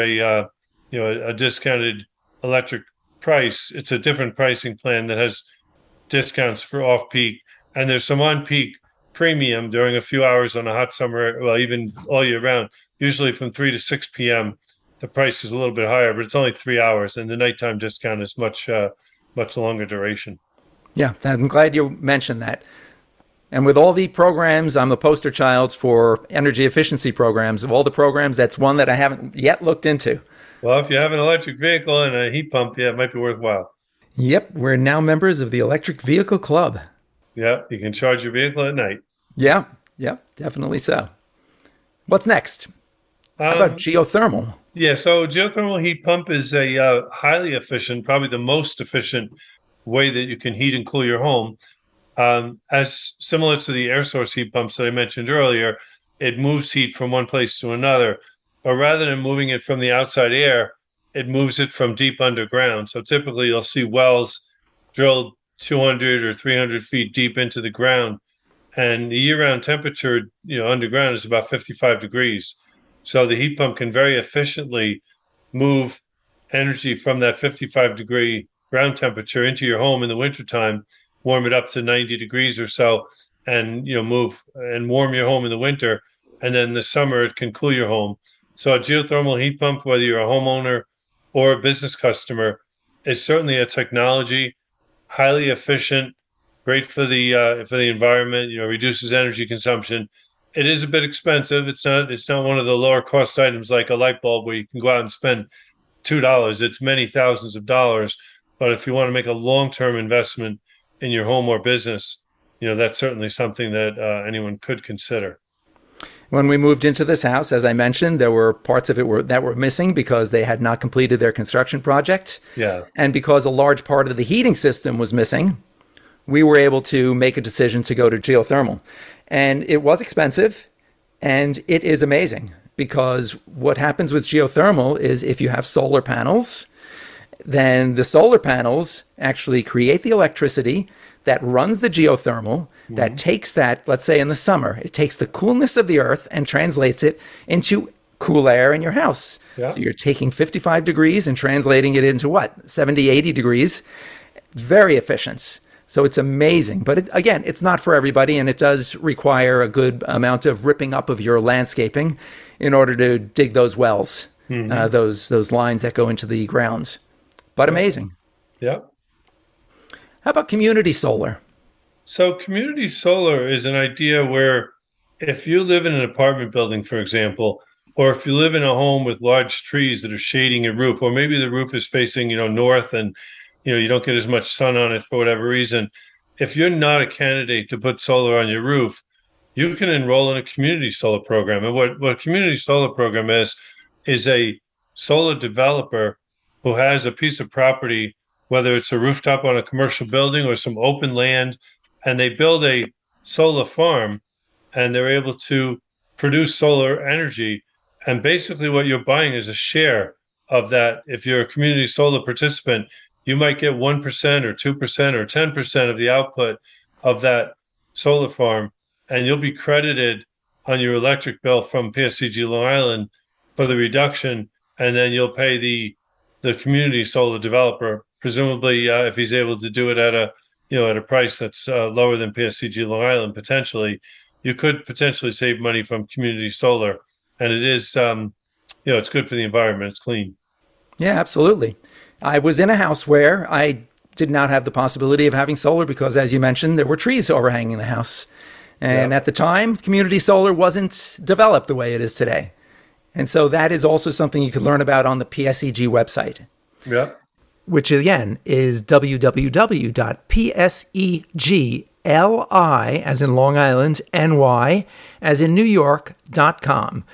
a discounted electric price. It's a different pricing plan that has discounts for off peak, and there's some on peak premium during a few hours on a hot summer, well, even all year round. Usually from 3 to 6 p.m., the price is a little bit higher, but it's only 3 hours, and the nighttime discount is much longer duration. Yeah, I'm glad you mentioned that. And with all the programs, I'm the poster child for energy efficiency programs. Of all the programs, that's one that I haven't yet looked into. Well, if you have an electric vehicle and a heat pump, yeah, it might be worthwhile. Yep, we're now members of the Electric Vehicle Club. Yeah, you can charge your vehicle at night. Yeah, definitely so. What's next? How about geothermal? Yeah, so geothermal heat pump is a highly efficient, probably the most efficient way that you can heat and cool your home. As similar to the air source heat pumps that I mentioned earlier, it moves heat from one place to another. But rather than moving it from the outside air, it moves it from deep underground. So typically you'll see wells drilled 200 or 300 feet deep into the ground. And the year-round temperature, underground is about 55 degrees. So the heat pump can very efficiently move energy from that 55-degree ground temperature into your home in the wintertime, warm it up to 90 degrees or so, and move and warm your home in the winter. And then in the summer, it can cool your home. So a geothermal heat pump, whether you're a homeowner or a business customer, is certainly a technology, highly efficient, great for the environment. Reduces energy consumption. It is a bit expensive. It's not one of the lower cost items like a light bulb where you can go out and spend $2. It's many thousands of dollars. But if you want to make a long-term investment in your home or business, that's certainly something that anyone could consider. When we moved into this house, as I mentioned, there were parts of it that were missing because they had not completed their construction project. Yeah. And because a large part of the heating system was missing, we were able to make a decision to go to geothermal. And it was expensive, and it is amazing because what happens with geothermal is if you have solar panels, then the solar panels actually create the electricity that runs the geothermal, that takes that, let's say in the summer, it takes the coolness of the earth and translates it into cool air in your house. Yeah. So you're taking 55 degrees and translating it into what? 70, 80 degrees. It's very efficient. So it's amazing. But again, it's not for everybody, and it does require a good amount of ripping up of your landscaping in order to dig those wells, those lines that go into the ground. But amazing. Yeah. How about community solar? So community solar is an idea where if you live in an apartment building, for example, or if you live in a home with large trees that are shading your roof, or maybe the roof is facing, north and, you don't get as much sun on it for whatever reason. If you're not a candidate to put solar on your roof, you can enroll in a community solar program. And what a community solar program is a solar developer who has a piece of property, whether it's a rooftop on a commercial building or some open land, and they build a solar farm and they're able to produce solar energy. And basically what you're buying is a share of that. If you're a community solar participant, you might get 1% or 2% or 10% of the output of that solar farm, and you'll be credited on your electric bill from PSEG Long Island for the reduction, and then you'll pay the community solar developer presumably, if he's able to do it at a price that's lower than PSEG Long Island, potentially, you could potentially save money from community solar, and it is, it's good for the environment. It's clean. Yeah, absolutely. I was in a house where I did not have the possibility of having solar because, as you mentioned, there were trees overhanging the house. And at the time, community solar wasn't developed the way it is today. And so that is also something you could learn about on the PSEG website. Yeah. Which again is www.psegli, as in Long Island, NY, as in New York.com.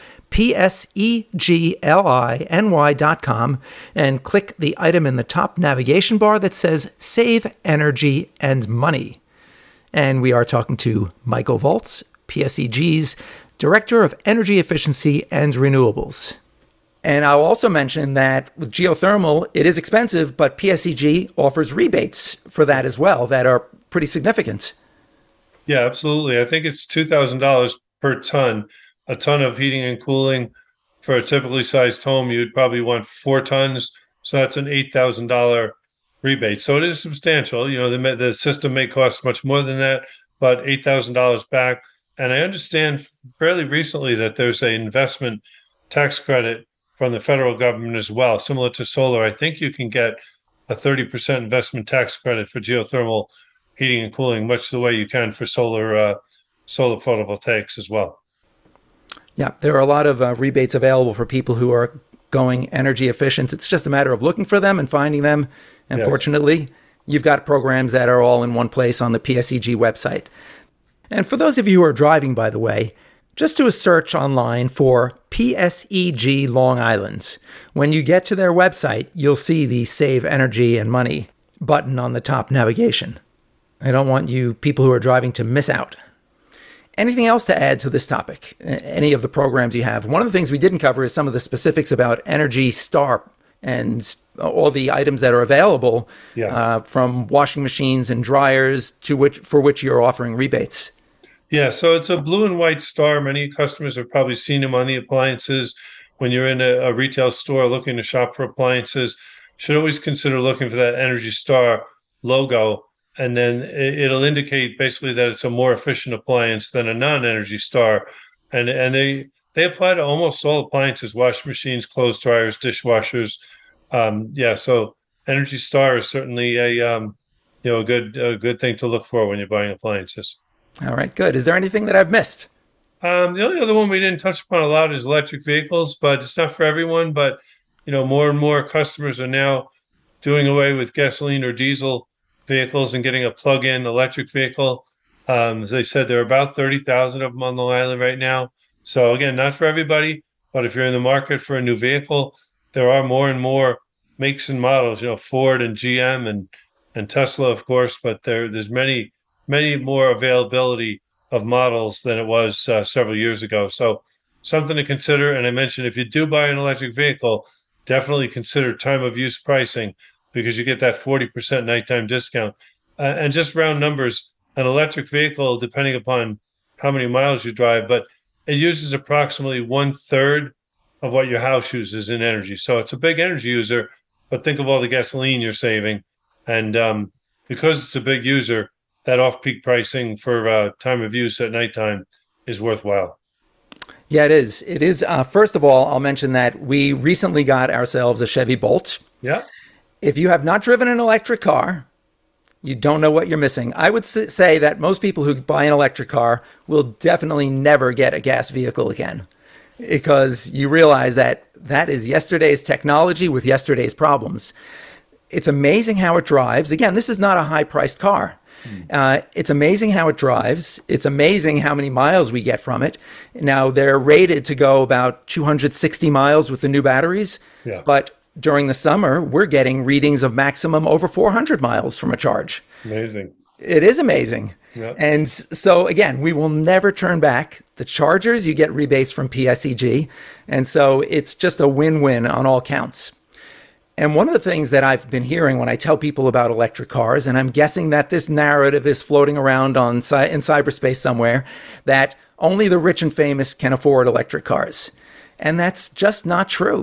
psegli.ny.com, and click the item in the top navigation bar that says Save Energy and Money. And we are talking to Michael Volz, PSEG's Director of Energy Efficiency and Renewables. And I'll also mention that with geothermal, it is expensive, but PSEG offers rebates for that as well that are pretty significant. Yeah, absolutely. I think it's $2,000 per ton. A ton of heating and cooling for a typically sized home, you'd probably want 4 tons. So that's an $8,000 rebate. So it is substantial. The system may cost much more than that, but $8,000 back. And I understand fairly recently that there's an investment tax credit from the federal government as well, similar to solar. I think you can get a 30% investment tax credit for geothermal heating and cooling, much the way you can for solar photovoltaics as well. Yeah, there are a lot of rebates available for people who are going energy efficient. It's just a matter of looking for them and finding them. And fortunately, you've got programs that are all in one place on the PSEG website. And for those of you who are driving, by the way, just do a search online for PSEG Long Island. When you get to their website, you'll see the Save Energy and Money button on the top navigation. I don't want you people who are driving to miss out. Anything else to add to this topic? Any of the programs you have? One of the things we didn't cover is some of the specifics about Energy Star and all the items that are available from washing machines and dryers for which you're offering rebates. Yeah, so it's a blue and white star. Many customers have probably seen them on the appliances. When you're in a retail store looking to shop for appliances, should always consider looking for that Energy Star logo. And then it'll indicate basically that it's a more efficient appliance than a non-Energy Star. And they apply to almost all appliances, washing machines, clothes dryers, dishwashers. So Energy Star is certainly a good thing to look for when you're buying appliances. All right, good. Is there anything that I've missed? The only other one we didn't touch upon a lot is electric vehicles, but it's not for everyone. But, more and more customers are now doing away with gasoline or diesel vehicles and getting a plug-in electric vehicle. As I said, there are about 30,000 of them on Long Island right now. So again, not for everybody, but if you're in the market for a new vehicle, there are more and more makes and models, Ford and GM and Tesla, of course, but there's many more availability of models than it was several years ago. So something to consider. And I mentioned if you do buy an electric vehicle, definitely consider time of use pricing because you get that 40% nighttime discount. And just round numbers, an electric vehicle, depending upon how many miles you drive, but it uses approximately 1/3 of what your house uses in energy. So it's a big energy user, but think of all the gasoline you're saving. And because it's a big user, that off-peak pricing for time of use at nighttime is worthwhile. Yeah, it is. It is. First of all, I'll mention that we recently got ourselves a Chevy Bolt. Yeah. If you have not driven an electric car, you don't know what you're missing. I would say that most people who buy an electric car will definitely never get a gas vehicle again because you realize that is yesterday's technology with yesterday's problems. It's amazing how it drives. Again, this is not a high-priced car. It's amazing how it drives. It's amazing how many miles we get from it. Now, they're rated to go about 260 miles with the new batteries, but during the summer, we're getting readings of maximum over 400 miles from a charge. Amazing. It is amazing. Yep. And so, again, we will never turn back. The chargers, you get rebates from PSEG. And so it's just a win-win on all counts. And one of the things that I've been hearing when I tell people about electric cars, and I'm guessing that this narrative is floating around in cyberspace somewhere, that only the rich and famous can afford electric cars. And that's just not true.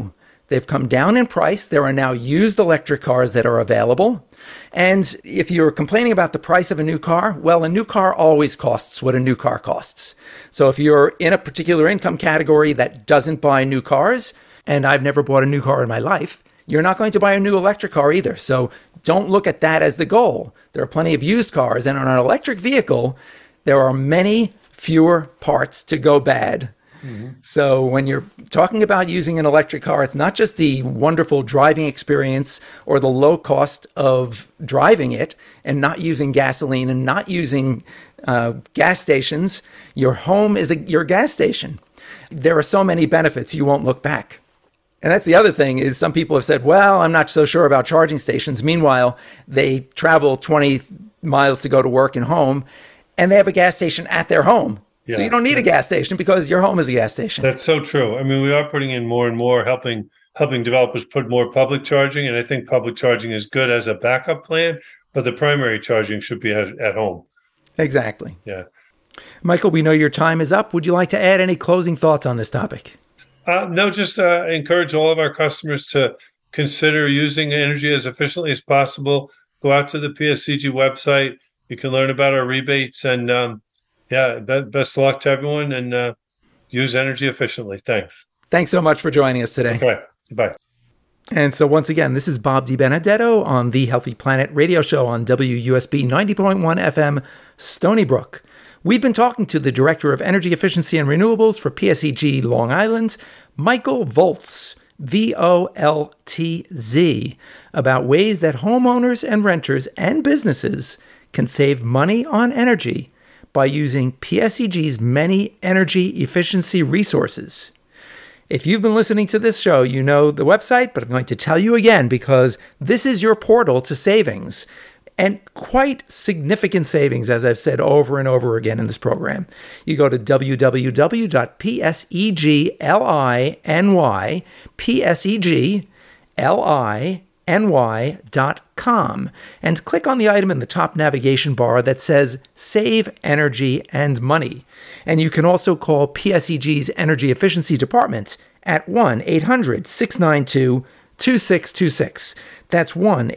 They've come down in price. There are now used electric cars that are available. And if you're complaining about the price of a new car, well, a new car always costs what a new car costs. So if you're in a particular income category that doesn't buy new cars, and I've never bought a new car in my life, you're not going to buy a new electric car either. So don't look at that as the goal. There are plenty of used cars, and on an electric vehicle, there are many fewer parts to go bad. So when you're talking about using an electric car, it's not just the wonderful driving experience or the low cost of driving it and not using gasoline and not using gas stations. Your home is your gas station. There are so many benefits, you won't look back. And that's the other thing is some people have said, well, I'm not so sure about charging stations. Meanwhile, they travel 20 miles to go to work and home, and they have a gas station at their home. Yeah. So you don't need a gas station because your home is a gas station. That's so true. I mean, we are putting in more and more, helping developers put more public charging. And I think public charging is good as a backup plan, but the primary charging should be at home. Exactly. Yeah. Michael, we know your time is up. Would you like to add any closing thoughts on this topic? No, just encourage all of our customers to consider using energy as efficiently as possible. Go out to the PSEG website. You can learn about our rebates and best of luck to everyone and use energy efficiently. Thanks. Thanks so much for joining us today. Okay. Bye. And so once again, this is Bob DiBenedetto on the Healthy Planet radio show on WUSB 90.1 FM, Stony Brook. We've been talking to the Director of Energy Efficiency and Renewables for PSEG Long Island, Michael Voltz, VOLTZ, about ways that homeowners and renters and businesses can save money on energy by using PSEG's many energy efficiency resources. If you've been listening to this show, you know the website, but I'm going to tell you again because this is your portal to savings, and quite significant savings, as I've said over and over again in this program. You go to PSEGLINY.com and click on the item in the top navigation bar that says Save Energy and Money. And you can also call PSEG's Energy Efficiency Department at 1-800-692-2626. That's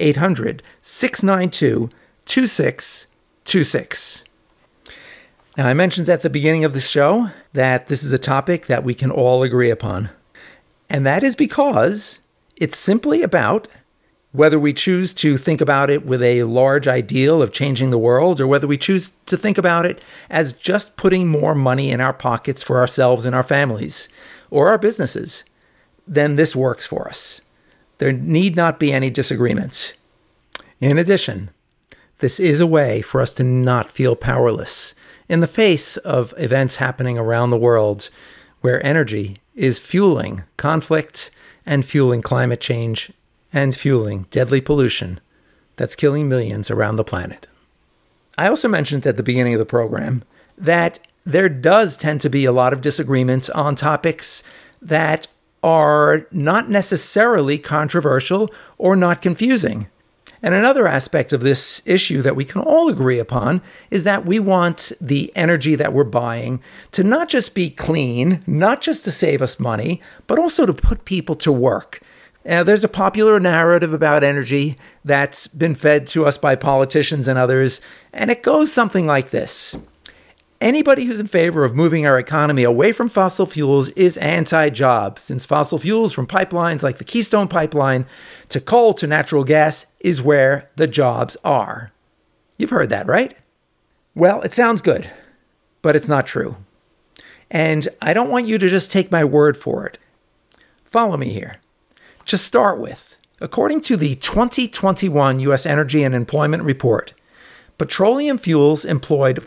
1-800-692-2626. Now, I mentioned at the beginning of the show that this is a topic that we can all agree upon. And that is because it's simply about whether we choose to think about it with a large ideal of changing the world or whether we choose to think about it as just putting more money in our pockets for ourselves and our families or our businesses, then this works for us. There need not be any disagreements. In addition, this is a way for us to not feel powerless in the face of events happening around the world where energy is fueling conflict and fueling climate change and fueling deadly pollution that's killing millions around the planet. I also mentioned at the beginning of the program that there does tend to be a lot of disagreements on topics that are not necessarily controversial or not confusing. And another aspect of this issue that we can all agree upon is that we want the energy that we're buying to not just be clean, not just to save us money, but also to put people to work. There's a popular narrative about energy that's been fed to us by politicians and others, and it goes something like this. Anybody who's in favor of moving our economy away from fossil fuels is anti-job, since fossil fuels from pipelines like the Keystone Pipeline to coal to natural gas is where the jobs are. You've heard that, right? Well, it sounds good, but it's not true. And I don't want you to just take my word for it. Follow me here. To start with, according to the 2021 U.S. Energy and Employment Report, petroleum fuels employed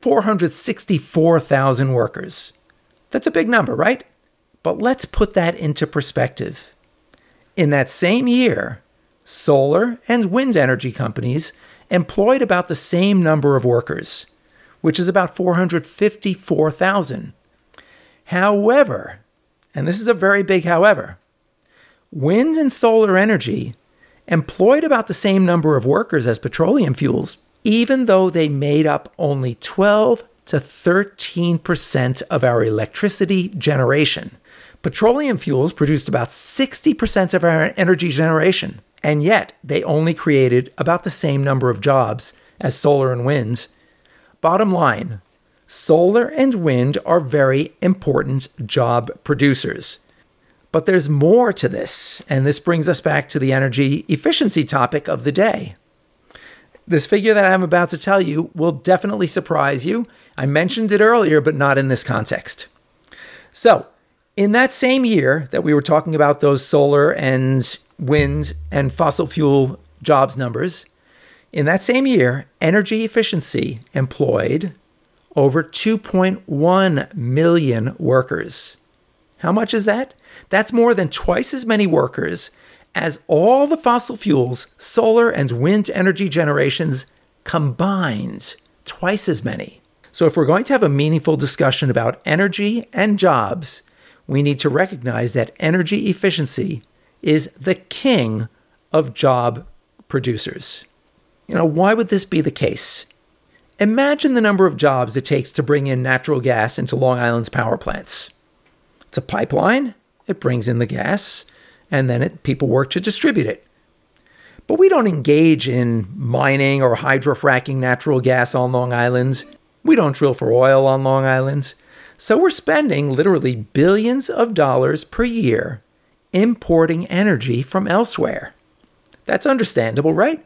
464,000 workers. That's a big number, right? But let's put that into perspective. In that same year, solar and wind energy companies employed about the same number of workers, which is about 454,000. However, and this is a very big however, wind and solar energy employed about the same number of workers as petroleum fuels, even though they made up only 12 to 13% of our electricity generation. Petroleum fuels produced about 60% of our energy generation, and yet they only created about the same number of jobs as solar and wind. Bottom line, solar and wind are very important job producers. But there's more to this, and this brings us back to the energy efficiency topic of the day. This figure that I'm about to tell you will definitely surprise you. I mentioned it earlier, but not in this context. So, in that same year that we were talking about those solar and wind and fossil fuel jobs numbers, in that same year, energy efficiency employed over 2.1 million workers. How much is that? That's more than twice as many workers as all the fossil fuels, solar and wind energy generations combined. Twice as many. So if we're going to have a meaningful discussion about energy and jobs, we need to recognize that energy efficiency is the king of job producers. Why would this be the case? Imagine the number of jobs it takes to bring in natural gas into Long Island's power plants. It's a pipeline, it brings in the gas, and then people work to distribute it. But we don't engage in mining or hydrofracking natural gas on Long Island. We don't drill for oil on Long Island. So we're spending literally billions of dollars per year importing energy from elsewhere. That's understandable, right?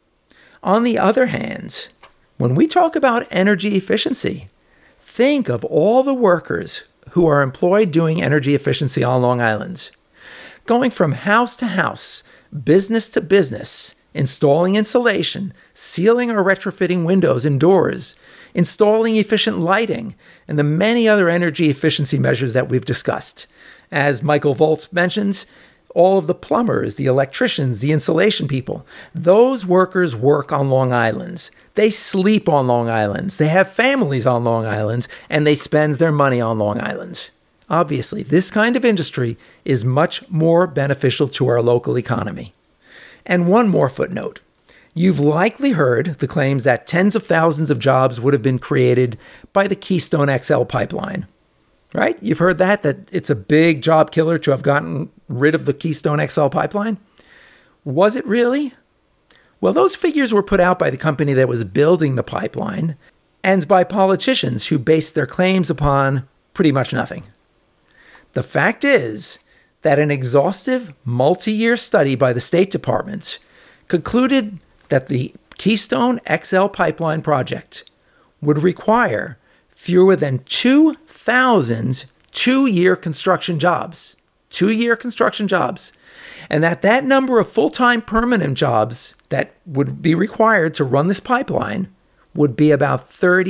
On the other hand, when we talk about energy efficiency, think of all the workers who are employed doing energy efficiency on Long Island. Going from house to house, business to business, installing insulation, sealing or retrofitting windows and doors, installing efficient lighting, and the many other energy efficiency measures that we've discussed. As Michael Voltz mentions, all of the plumbers, the electricians, the insulation people, those workers work on Long Island. They sleep on Long Island. They have families on Long Island, and they spend their money on Long Island. Obviously, this kind of industry is much more beneficial to our local economy. And one more footnote. You've likely heard the claims that tens of thousands of jobs would have been created by the Keystone XL pipeline. Right? You've heard that it's a big job killer to have gotten rid of the Keystone XL pipeline. Was it really? Well, those figures were put out by the company that was building the pipeline and by politicians who based their claims upon pretty much nothing. The fact is that an exhaustive multi-year study by the State Department concluded that the Keystone XL pipeline project would require fewer than 2,000 two-year construction jobs. 2-year construction jobs. And that number of full-time permanent jobs that would be required to run this pipeline would be about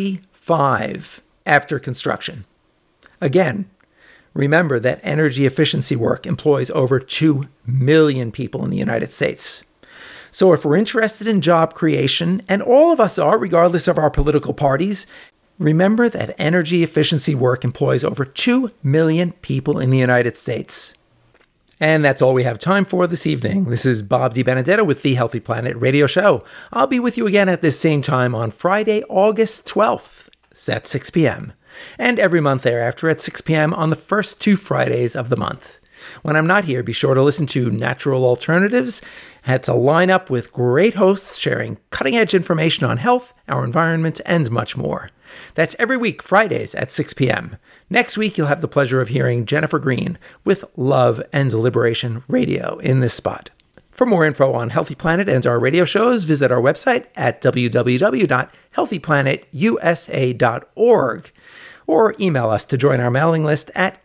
35 after construction. Again, remember that energy efficiency work employs over 2 million people in the United States. So if we're interested in job creation, and all of us are, regardless of our political parties, remember that energy efficiency work employs over 2 million people in the United States. And that's all we have time for this evening. This is Bob DiBenedetto with the Healthy Planet Radio Show. I'll be with you again at this same time on Friday, August 12th at 6 p.m. and every month thereafter at 6 p.m. on the first 2 Fridays of the month. When I'm not here, be sure to listen to Natural Alternatives. It's a lineup with great hosts sharing cutting-edge information on health, our environment, and much more. That's every week, Fridays at 6 p.m. Next week, you'll have the pleasure of hearing Jennifer Green with Love and Liberation Radio in this spot. For more info on Healthy Planet and our radio shows, visit our website at www.healthyplanetusa.org or email us to join our mailing list at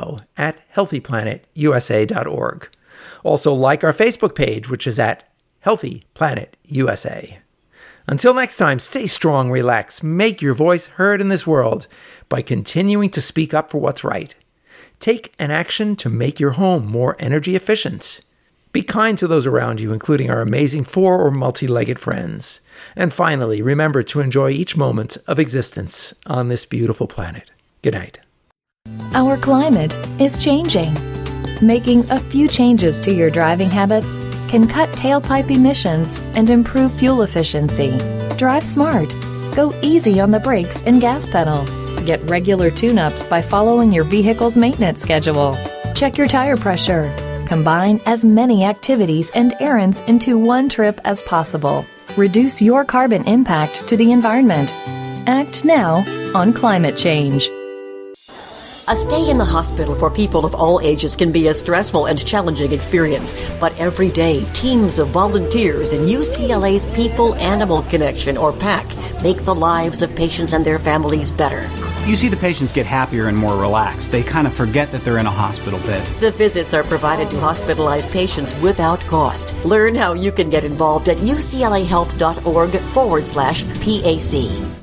info@healthyplanetusa.org. Also, like our Facebook page, which is at Healthy Planet USA. Until next time, stay strong, relax, make your voice heard in this world by continuing to speak up for what's right. Take an action to make your home more energy efficient. Be kind to those around you, including our amazing 4 or multi-legged friends. And finally, remember to enjoy each moment of existence on this beautiful planet. Good night. Our climate is changing. Making a few changes to your driving habits can cut tailpipe emissions and improve fuel efficiency. Drive smart. Go easy on the brakes and gas pedal. Get regular tune-ups by following your vehicle's maintenance schedule. Check your tire pressure. Combine as many activities and errands into one trip as possible. Reduce your carbon impact to the environment. Act now on climate change. A stay in the hospital for people of all ages can be a stressful and challenging experience, but every day, teams of volunteers in UCLA's People-Animal Connection, or PAC, make the lives of patients and their families better. You see the patients get happier and more relaxed. They kind of forget that they're in a hospital bed. The visits are provided to hospitalized patients without cost. Learn how you can get involved at uclahealth.org/PAC.